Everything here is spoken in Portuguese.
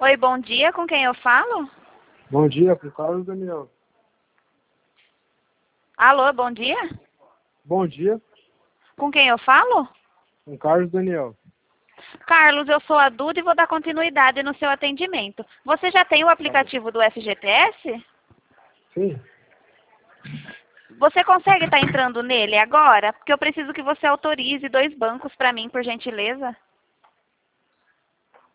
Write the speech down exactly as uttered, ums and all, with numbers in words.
Oi, bom dia, com quem eu falo? Bom dia, com o Carlos Daniel. Alô, bom dia? Bom dia, Com quem eu falo? com o Carlos Daniel. Carlos, eu sou a Duda e vou dar continuidade no seu atendimento. Você já tem o aplicativo do F G T S? Sim, Você consegue estar entrando nele agora? Porque eu preciso que você autorize dois bancos para mim, por gentileza.